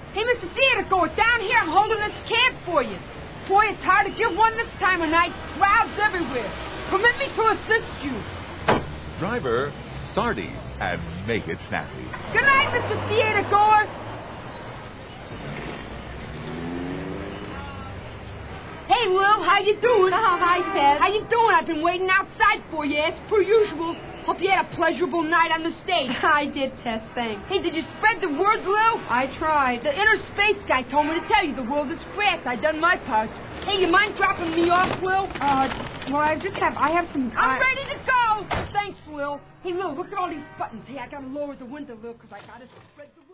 Hey, Mr. Theater Goer, down here. I'm holding this camp for you. Boy, it's hard to give one this time of night. Crowds everywhere. Permit me to assist you. Driver, sardines, and make it snappy. Good night, Mr. Theater Goer. Hey, Lil, how you doing? Hi, Ted. How you doing? I've been waiting outside for you, as per usual. Hope you had a pleasurable night on the stage. I did, Tess, thanks. Hey, did you spread the word, Lil? I tried. The inner space guy told me to tell you the world is cracked. I done my part. Hey, you mind dropping me off, Lil? Well, I have some... I'm ready to go. Thanks, Lil. Hey, Lil, look at all these buttons. Hey, I gotta lower the window, Lil, because I gotta spread the word.